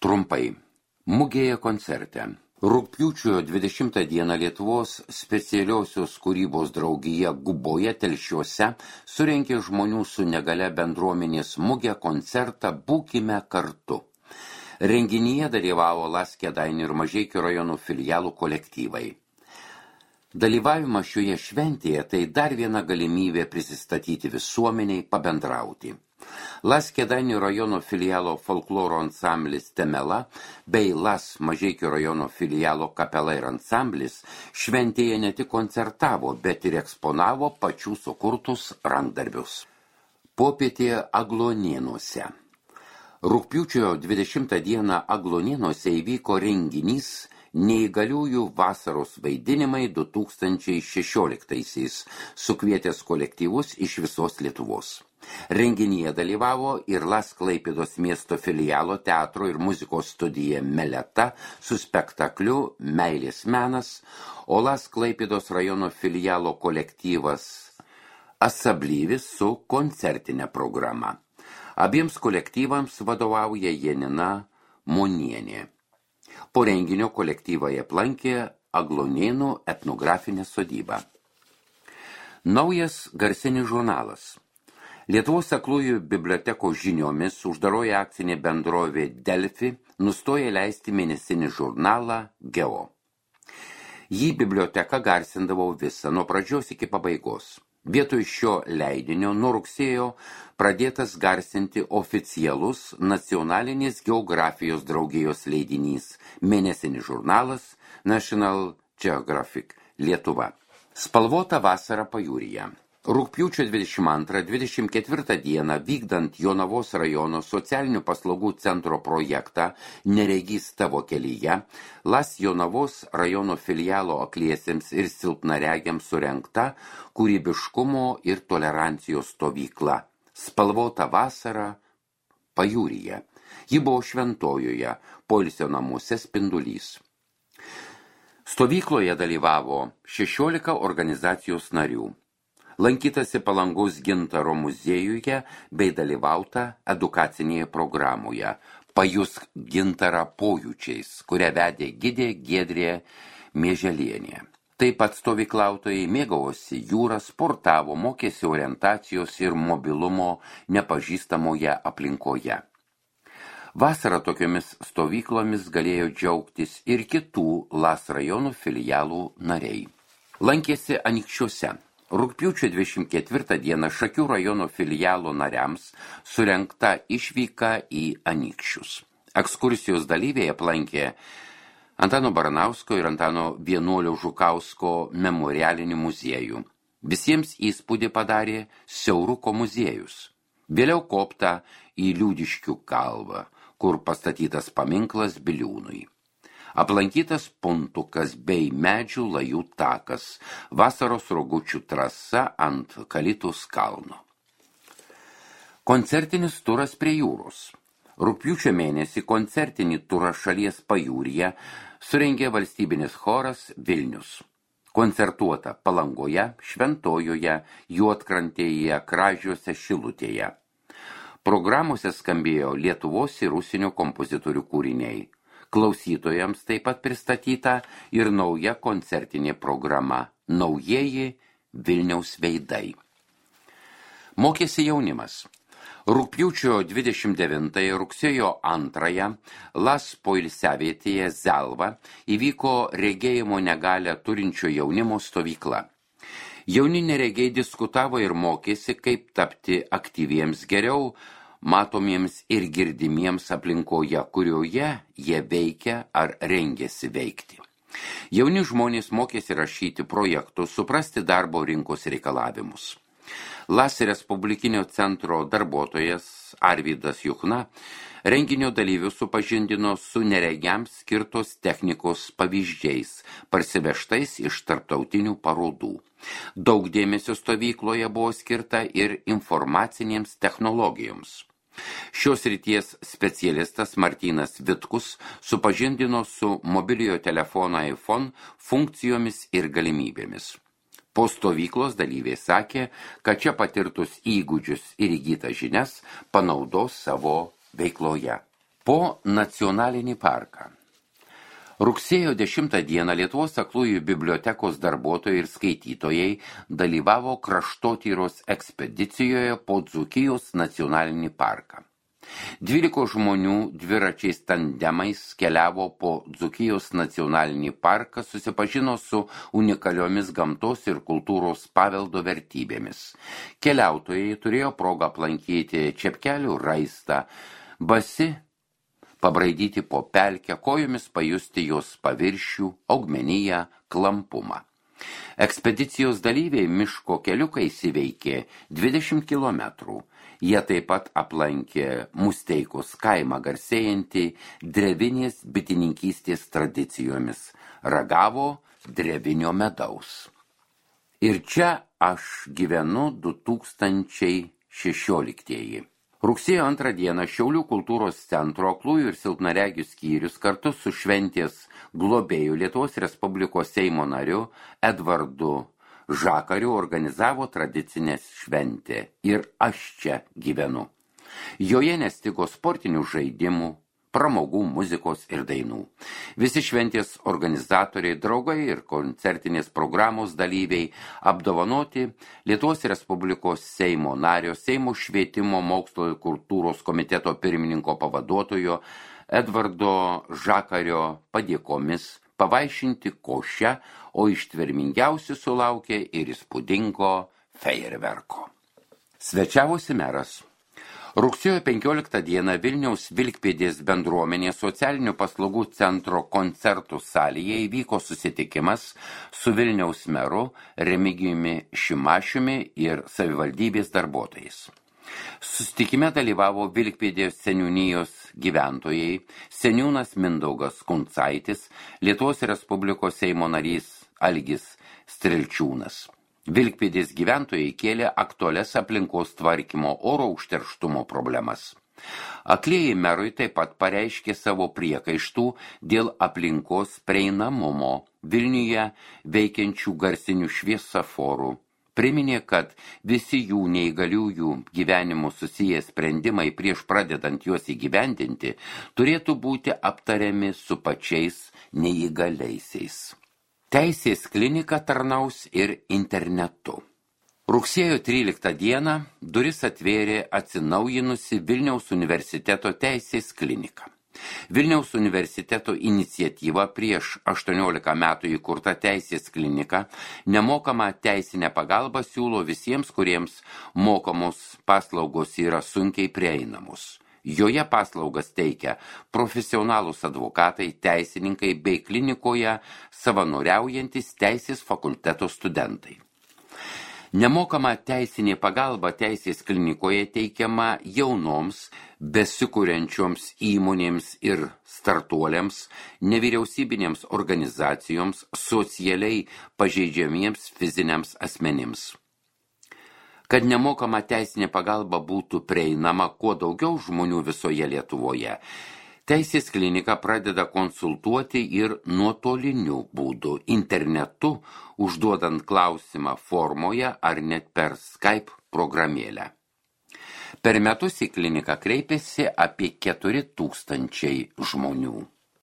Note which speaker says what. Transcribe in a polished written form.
Speaker 1: Trumpai. Mugėje koncerte. Rugpjūčio 20 dieną Lietuvos specialiosios kūrybos draugija Guboje Telšiuose surengė žmonių su negale bendruomenės mugę koncertą Būkime kartu. Renginyje dalyvavo LAS Kėdainių ir Mažeikių rajonų filialų kolektyvai. Dalyvavimas šioje šventėje tai dar viena galimybė prisistatyti visuomeniai, pabendrauti. LAS Kėdainių rajono filialo folkloro ansamblis Temela bei LAS Mažeikių rajono filialo Kapela ir ansamblis šventėje ne tik koncertavo, bet ir eksponavo pačių sukurtus rankdarbius. Popietė Aglonėnuose. Rugpjūčio 20 dieną Aglonėnuose įvyko renginys Neįgaliųjų vasaros vaidinimai 2016-aisiais, sukvietęs kolektyvus iš visos Lietuvos. Renginyje dalyvavo ir LAS Klaipėdos miesto filialo teatro ir muzikos studija Meleta su spektakliu Meilės menas, o LAS Klaipėdos rajono filialo kolektyvas Asablyvis su koncertinė programa. Abiems kolektyvams vadovauja Janina Monienė. Po renginio kolektyvai aplankė Aglonėnų etnografinę sodybą. Naujas garsinis žurnalas. Lietuvos aklųjų bibliotekos žiniomis uždaroji akcinė bendrovė Delfi nustoja leisti mėnesinį žurnalą Geo. Jį biblioteka garsindavo visą nuo pradžios iki pabaigos. Vietoj šio leidinio nuo rugsėjo pradėtas garsinti oficialus nacionalinės geografijos draugijos leidinys, mėnesinis žurnalas National Geographic Lietuva. Spalvota vasara pajūryje. Rugpjūčio 22-24 dieną vykdant Jonavos rajono socialinių paslaugų centro projektą Neregys tavo kelyje, LAS Jonavos rajono filialo akliesiems ir silpnaregiams surengta kūrybiškumo ir tolerancijos stovykla. Spalvota vasara pajūryje. Ji buvo Šventojoje, poilsio namuose Spindulys. Stovykloje dalyvavo 16 organizacijos narių. Lankytasi Palangos gintaro muziejuje bei dalyvauta edukacinėje programoje Pajusk gintarą pojūčiais, kurią vedė gidė Giedrė Mieželienė. Taip pat stovyklautojai mėgavosi jūrą, sportavo, mokėsi orientacijos ir mobilumo nepažįstamoje aplinkoje. Vasarą tokiomis stovyklomis galėjo džiaugtis ir kitų LAS rajonų filialų nariai. Lankėsi Anykščiuose. Rugpjūčio 24 dieną Šakių rajono filialo nariams surengta išvyka į Anykščius. Ekskursijos dalyviai aplankė Antano Baranausko ir Antano Vienuolio Žukausko memorialinį muziejų. Visiems įspūdį padarė Siauruko muziejus. Vėliau kopta į Liūdiškių kalvą, kur pastatytas paminklas Biliūnui. Aplankytas Puntukas bei medžių lajų takas, vasaros rogučių trasa ant Kalitos kalno. Koncertinis turas prie jūros. Rugpjūčio mėnesį koncertinį turą šalies pajūryje surengė valstybinis choras Vilnius. Koncertuota Palangoje, Šventojoje, Juodkrantėje, Kražiuose, Šilutėje. Programuose skambėjo Lietuvos ir užsienio kompozitorių kūriniai. Klausytojams taip pat pristatyta ir nauja koncertinė programa Naujieji Vilniaus veidai. Mokėsi jaunimas. Rugpjūčio 29 rugsėjo 2 LAS poilsiavietėje Zelva įvyko regėjimo negalią turinčio jaunimo stovykla. Jauni neregiai diskutavo ir mokėsi, kaip tapti aktyviems geriau, matomiems ir girdimiems aplinkoje, kurioje jie veikia ar rengiasi veikti. Jauni žmonės mokėsi rašyti projektus, suprasti darbo rinkos reikalavimus. LAS Respublikinio centro darbuotojas Arvydas Juchna renginio dalyvius supažindino su neregiams skirtos technikos pavyzdžiais, parsivežtais iš tarptautinių parodų. Daug dėmesio stovykloje buvo skirta ir informacinėms technologijoms. Šios srities specialistas Martynas Vitkus supažindino su mobiliojo telefono iPhone funkcijomis ir galimybėmis. Po stovyklos dalyviai sakė, kad čia patirtus įgūdžius ir įgytas žinias panaudos savo veikloje. Po nacionalinį parką. Rugsėjo 10 dieną Lietuvos aklųjų bibliotekos darbuotojai ir skaitytojai dalyvavo kraštotyros ekspedicijoje po Dzūkijos nacionalinį parką. 12 žmonių dviračiais tandemais keliavo po Dzūkijos nacionalinį parką, susipažino su unikaliomis gamtos ir kultūros paveldo vertybėmis. Keliautojai turėjo progą aplankyti Čepkelių raistą, basi pabraidyti po pelkę, kojomis pajusti jos paviršių, augmeniją, klampumą. Ekspedicijos dalyviai miško keliukais įveikė 20 kilometrų. Jie taip pat aplankė Musteikos kaimą garsėjantį drevinės bitininkystės tradicijomis, ragavo drevinio medaus. Ir čia aš gyvenu 2016. Rugsėjo 2 dieną Šiaulių kultūros centro aklųjų ir silpnaregių skyrius kartu su šventės globėjų Lietuvos Respublikos Seimo nariu Edvardu Žakariu organizavo tradicinę šventę ir aš čia gyvenu. Joje nestigo sportinių žaidimų, pramogų, muzikos ir dainų. Visi šventės organizatoriai, draugai ir koncertinės programos dalyviai apdovanoti Lietuvos Respublikos Seimo nario, Seimo švietimo, mokslo ir kultūros komiteto pirmininko pavaduotojo Edvardo Žakario padėkomis, pavaišinti košę, o ištvermingiausi sulaukė ir įspūdingo fejerverko. Svečiavosi meras. Rugsėjo 15 dieną Vilniaus Vilkpėdės bendruomenės socialinių paslaugų centro koncertų salėje įvyko susitikimas su Vilniaus meru Remigijumi Šimašiumi ir savivaldybės darbuotojais. Susitikime dalyvavo Vilkpėdės seniūnijos gyventojai, seniūnas Mindaugas Kuncaitis, Lietuvos Respublikos Seimo narys Algis Strilčiūnas. Vilkpėdės gyventojai kėlė aktualias aplinkos tvarkymo oro užterštumo problemas. Aklieji merui taip pat pareiškė savo priekaištų dėl aplinkos prieinamumo Vilniuje veikiančių garsinių šviesoforų. Priminė, kad visi jų neįgaliųjų gyvenimų susiję sprendimai prieš pradedant juos įgyvendinti turėtų būti aptariami su pačiais neįgaliaisiais. Teisės klinika tarnaus ir internetu. Rugsėjo 13 dieną duris atvėrė atsinaujinusi Vilniaus universiteto teisės klinika. Vilniaus universiteto iniciatyva prieš 18 metų įkurta teisės klinika nemokamą teisinę pagalbą siūlo visiems, kuriems mokamos paslaugos yra sunkiai prieinamos. Joje paslaugas teikia profesionalūs advokatai, teisininkai bei klinikoje savanoriaujantis teisės fakulteto studentai. Nemokama teisinė pagalba teisės klinikoje teikiama jaunoms, besikuriančioms įmonėms ir startuoliams, nevyriausybinėms organizacijoms, socialiai pažeidžiamiems fiziniams asmenims. Kad nemokama teisinė pagalba būtų prieinama kuo daugiau žmonių visoje Lietuvoje, teisės klinika pradeda konsultuoti ir nuotoliniu būdu, internetu, užduodant klausimą formoje ar net per Skype programėlę. Per metus į kliniką kreipėsi apie 4 000 žmonių.